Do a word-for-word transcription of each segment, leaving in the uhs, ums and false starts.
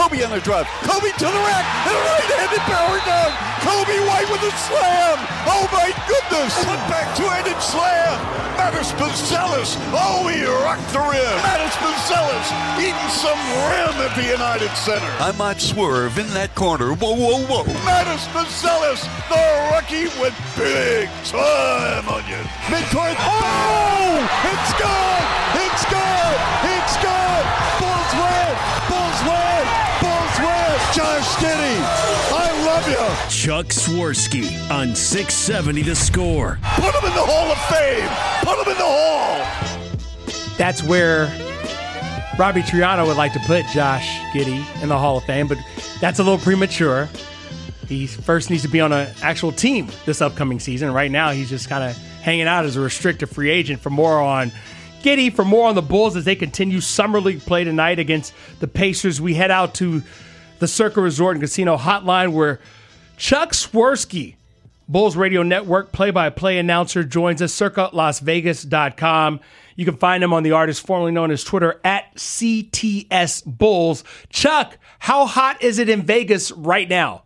Kobe on the drive. Kobe to the rack. And a right-handed power down. Kobe White with a slam. Oh, my goodness. Put back two-handed slam. Matas Buzelis. Oh, he rocked the rim. Matas Buzelis eating some rim at the United Center. I might swerve in that corner. Whoa, whoa, whoa. Matas Buzelis, the rookie with big time on you. Midcourt. Oh, it's good. It's good. It's good. Bulls win. Bulls win. Bulls win. Josh Giddey, I love you. Chuck Swirsky on six seventy The Score. Put him in the Hall of Fame. Put him in the Hall. That's where Robbie Triano would like to put Josh Giddey in the Hall of Fame, but that's a little premature. He first needs to be on an actual team this upcoming season. Right now, he's just kind of hanging out as a restricted free agent. For more on Giddey, for more on the Bulls as they continue Summer League play tonight against the Pacers, we head out to the Circa Resort and Casino Hotline where Chuck Swirsky, Bulls Radio Network play-by-play announcer, joins us, circa las vegas dot com. You can find him on the artist formerly known as Twitter at C T S Bulls. Chuck, how hot is it in Vegas right now?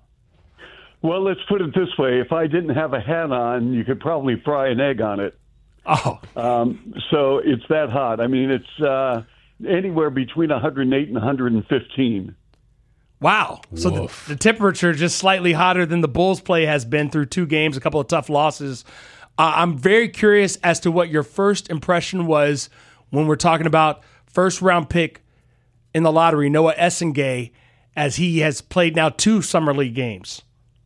Well, let's put it this way. If I didn't have a hat on, you could probably fry an egg on it. Oh. Um, so it's that hot. I mean, it's uh, anywhere between one hundred eight and one hundred fifteen. Wow. So the, the temperature just slightly hotter than the Bulls play has been through two games, a couple of tough losses. Uh, I'm very curious as to what your first impression was when we're talking about first-round pick in the lottery, Noah Essengay, as he has played now two Summer League games.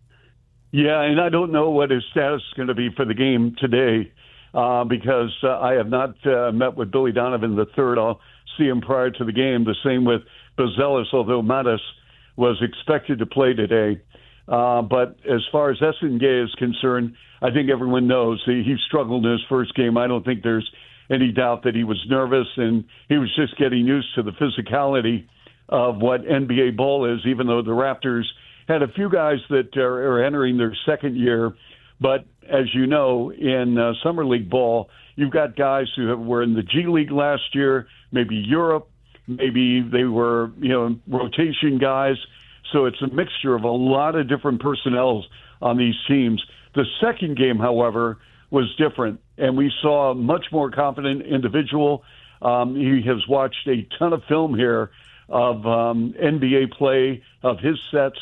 Yeah, and I don't know what his status is going to be for the game today uh, because uh, I have not uh, met with Billy Donovan the third. I'll see him prior to the game. The same with Buzelis, although Matas was expected to play today. Uh, but as far as Essengay is concerned, I think everyone knows he, he struggled in his first game. I don't think there's any doubt that he was nervous and he was just getting used to the physicality of what N B A ball is, even though the Raptors had a few guys that are, are entering their second year. But as you know, in uh, Summer League ball, you've got guys who have, were in the G League last year, maybe Europe, maybe they were, you know, rotation guys. So it's a mixture of a lot of different personnel on these teams. The second game, however, was different, and we saw a much more confident individual. Um, he has watched a ton of film here of um, N B A play, of his sets,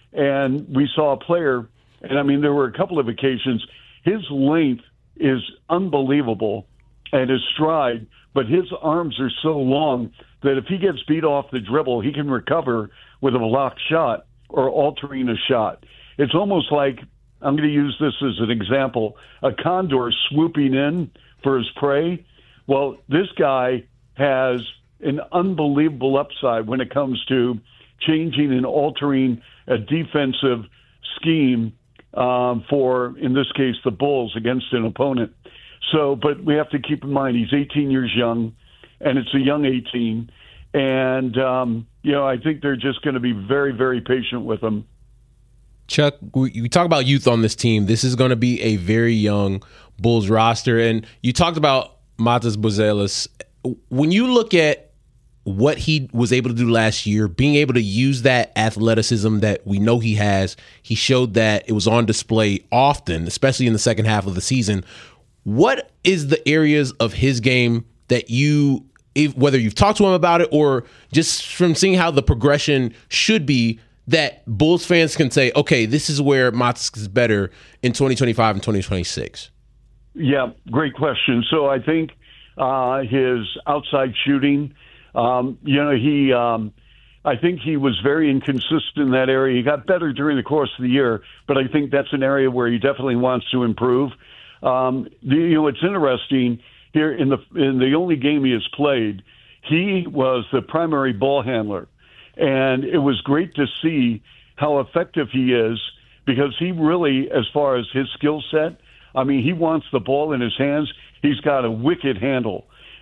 and we saw a player, and I mean, there were a couple of occasions, his length is unbelievable and his stride, but his arms are so long that if he gets beat off the dribble, he can recover with a blocked shot or altering a shot. It's almost like, I'm going to use this as an example, a condor swooping in for his prey. Well, this guy has an unbelievable upside when it comes to changing and altering a defensive scheme um, for, in this case, the Bulls against an opponent. So, but we have to keep in mind he's eighteen years young, and it's a young eighteen. And, um, you know, I think they're just going to be very, very patient with him. Chuck, we, we talk about youth on this team. This is going to be a very young Bulls roster. And you talked about Matas Buzelis. When you look at what he was able to do last year, being able to use that athleticism that we know he has, he showed that it was on display often, especially in the second half of the season. What is the areas of his game that you, if, whether you've talked to him about it or just from seeing how the progression should be, that Bulls fans can say, okay, this is where Matas is better in twenty twenty-five and twenty twenty-six? Yeah, great question. So I think uh, his outside shooting, um, you know, he, um, I think he was very inconsistent in that area. He got better during the course of the year, but I think that's an area where he definitely wants to improve. Um, the, you know, it's interesting here in the in the only game he has played, he was the primary ball handler. And it was great to see how effective he is because he really, as far as his skill set, I mean, he wants the ball in his hands. He's got a wicked handle.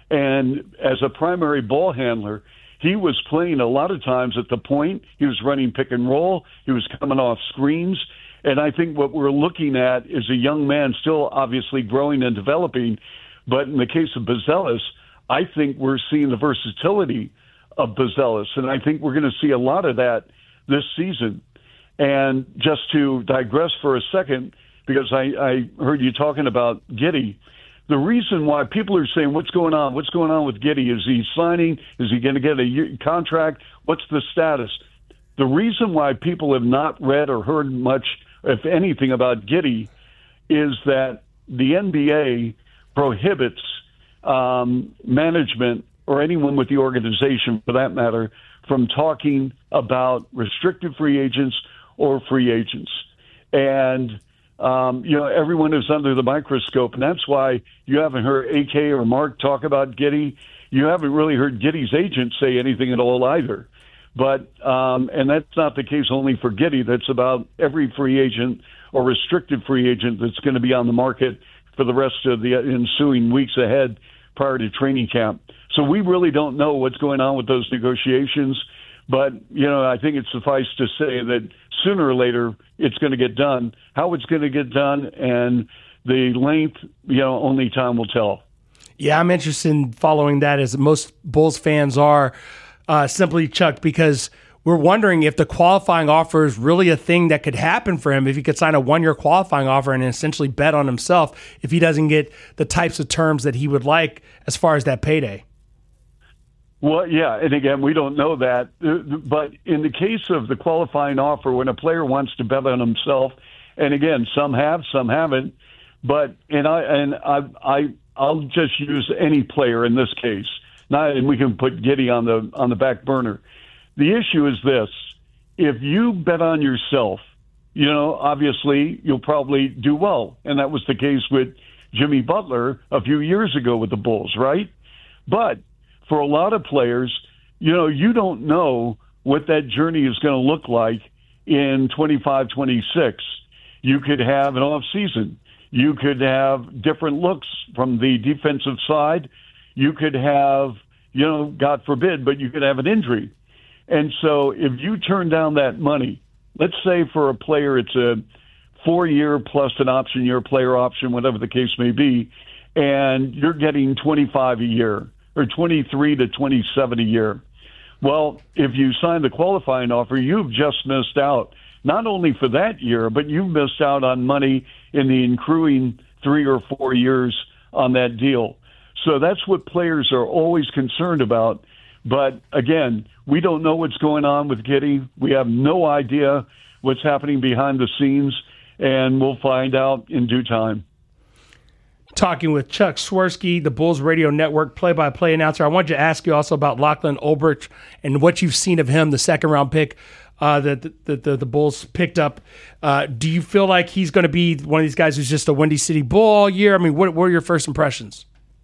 And as a primary ball handler, he was playing a lot of times at the point. He was running pick and roll. He was coming off screens. And I think what we're looking at is a young man still obviously growing and developing. But in the case of Buzelis, I think we're seeing the versatility of Buzelis. And I think we're going to see a lot of that this season. And just to digress for a second, because I, I heard you talking about Giddey, the reason why people are saying, what's going on? What's going on with Giddey? Is he signing? Is he going to get a year contract? What's the status? The reason why people have not read or heard much, if anything, about Giddey is that the N B A prohibits um, management or anyone with the organization, for that matter, from talking about restricted free agents or free agents. And, um, you know, everyone is under the microscope, and that's why you haven't heard A K or Mark talk about Giddey. You haven't really heard Giddey's agent say anything at all either. But, um, and that's not the case only for Giddey. That's about every free agent or restricted free agent that's going to be on the market for the rest of the ensuing weeks ahead prior to training camp. So we really don't know what's going on with those negotiations. But, you know, I think it's suffice to say that sooner or later it's going to get done. How it's going to get done and the length, you know, only time will tell. Yeah, I'm interested in following that, as most Bulls fans are, uh, simply, Chuck, because we're wondering if the qualifying offer is really a thing that could happen for him, if he could sign a one-year qualifying offer and essentially bet on himself if he doesn't get the types of terms that he would like as far as that payday. Well, yeah, and again, we don't know that. But in the case of the qualifying offer, when a player wants to bet on himself, and again, some have, some haven't, but and I and I I I'll just use any player in this case. Not, and we can put Giddey on the on the back burner. The issue is this: if you bet on yourself, you know, obviously you'll probably do well, and that was the case with Jimmy Butler a few years ago with the Bulls, right? But for a lot of players, you know, you don't know what that journey is going to look like in twenty-five, twenty-six. You could have an off season. You could have different looks from the defensive side. You could have, you know, God forbid, but you could have an injury. And so if you turn down that money, let's say for a player it's a four-year plus an option year, player option, whatever the case may be, and you're getting twenty-five a year, or twenty-three to twenty-seven a year. Well, if you sign the qualifying offer, you've just missed out, not only for that year, but you've missed out on money in the accruing three or four years on that deal. So that's what players are always concerned about. But again, we don't know what's going on with Giddey. We have no idea what's happening behind the scenes, and we'll find out in due time. Talking with Chuck Swirsky, the Bulls Radio Network play-by-play announcer. I wanted to ask you also about Lachlan Olbrich and what you've seen of him, the second-round pick uh, that the, the, the, the Bulls picked up. Uh, do you feel like he's going to be one of these guys who's just a Windy City Bull all year? I mean, what, what are your first impressions?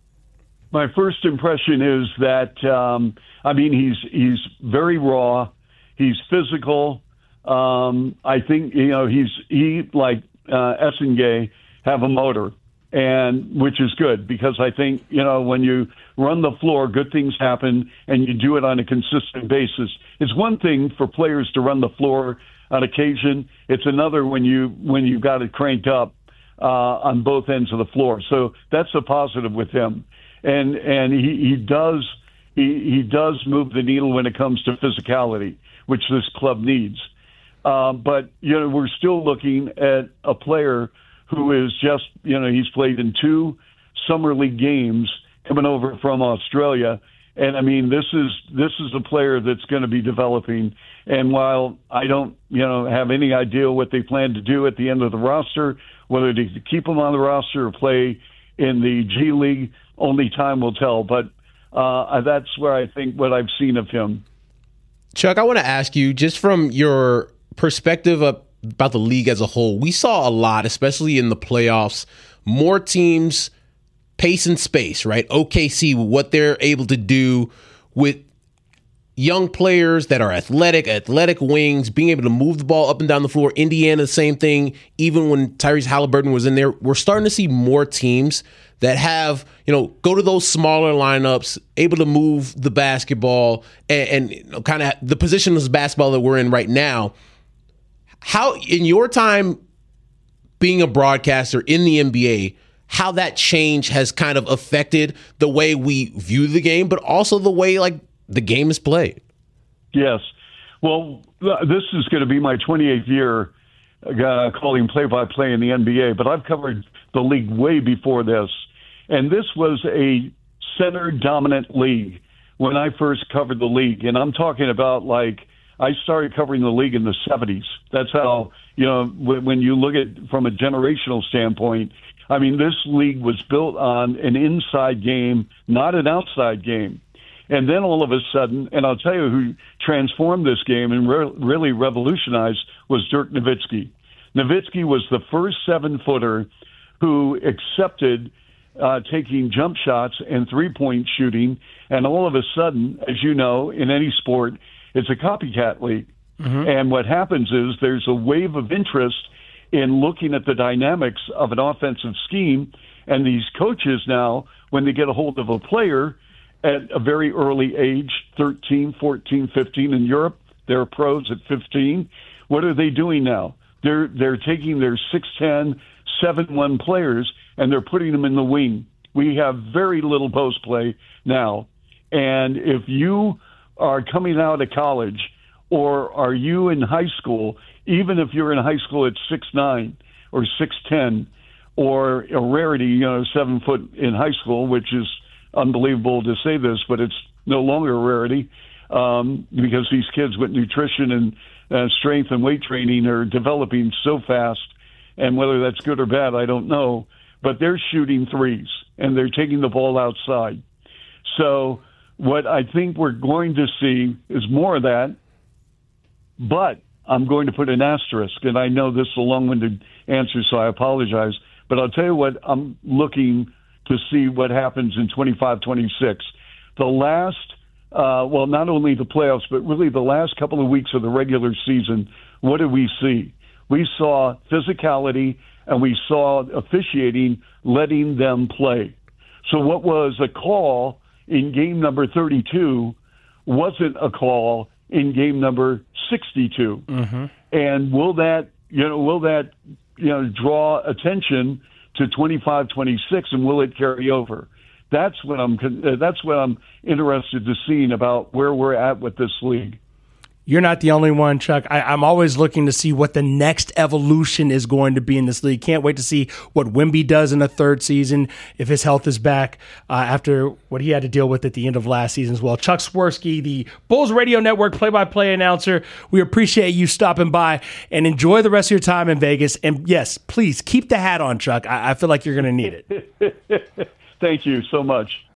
My first impression is that, um, I mean, he's he's very raw. He's physical. Um, I think, you know, he's he, like uh, Essengay, have a motor. And which is good, because I think, you know, when you run the floor, good things happen, and you do it on a consistent basis. It's one thing for players to run the floor on occasion. It's another when you when you've got it cranked up uh, on both ends of the floor. So that's a positive with him, and and he, he does he he does move the needle when it comes to physicality, which this club needs. Uh, but you know, we're still looking at a player who is just, you know, he's played in two summer league games coming over from Australia. And I mean, this is, this is a player that's going to be developing. And while I don't, you know, have any idea what they plan to do at the end of the roster, whether to keep him on the roster or play in the G League, only time will tell. But uh, that's where I think what I've seen of him. Chuck, I want to ask you, just from your perspective of about the league as a whole, we saw a lot, especially in the playoffs, more teams pace and space, right? O K C, what they're able to do with young players that are athletic, athletic wings, being able to move the ball up and down the floor. Indiana, the same thing. Even when Tyrese Halliburton was in there, we're starting to see more teams that have, you know, go to those smaller lineups, able to move the basketball and, and you know, kind of the positionless basketball that we're in right now. How, in your time being a broadcaster in the N B A, how that change has kind of affected the way we view the game, but also the way like the game is played. Yes. Well, this is going to be my twenty-eighth year uh, calling play-by-play in the N B A, but I've covered the league way before this. And this was a center-dominant league when I first covered the league. And I'm talking about, like, I started covering the league in the seventies. That's how, you know, when, when you look at from a generational standpoint, I mean, this league was built on an inside game, not an outside game. And then all of a sudden, and I'll tell you who transformed this game and re- really revolutionized was Dirk Nowitzki. Nowitzki was the first seven-footer who accepted uh, taking jump shots and three-point shooting. And all of a sudden, as you know, in any sport, it's a copycat league. Mm-hmm. And what happens is there's a wave of interest in looking at the dynamics of an offensive scheme. And these coaches now, when they get a hold of a player at a very early age, thirteen, fourteen, fifteen in Europe, they're pros at fifteen. What are they doing now? They're they're taking their six ten, seven one players and they're putting them in the wing. We have very little post play now. And if you are coming out of college or are you in high school, even if you're in high school at six nine or six ten or a rarity, you know, seven foot in high school, which is unbelievable to say this, but it's no longer a rarity um, because these kids with nutrition and uh, strength and weight training are developing so fast. And whether that's good or bad, I don't know. But they're shooting threes, and they're taking the ball outside. So what I think we're going to see is more of that, but I'm going to put an asterisk, and I know this is a long-winded answer, so I apologize. But I'll tell you what I'm looking to see what happens in twenty-five twenty-six. The last, uh, well, not only the playoffs, but really the last couple of weeks of the regular season, what did we see? We saw physicality and we saw officiating letting them play. So what was a call in game number thirty-two wasn't a call in game number sixty-two. Mm-hmm. And will that, you know, will that, you know, draw attention to twenty-five twenty-six, and will it carry over? That's what I'm. That's what I'm interested to see about where we're at with this league. You're not the only one, Chuck. I, I'm always looking to see what the next evolution is going to be in this league. Can't wait to see what Wemby does in the third season, if his health is back uh, after what he had to deal with at the end of last season as well. Chuck Swirsky, the Bulls Radio Network play-by-play announcer, we appreciate you stopping by and enjoy the rest of your time in Vegas. And yes, please keep the hat on, Chuck. I, I feel like you're going to need it. Thank you so much.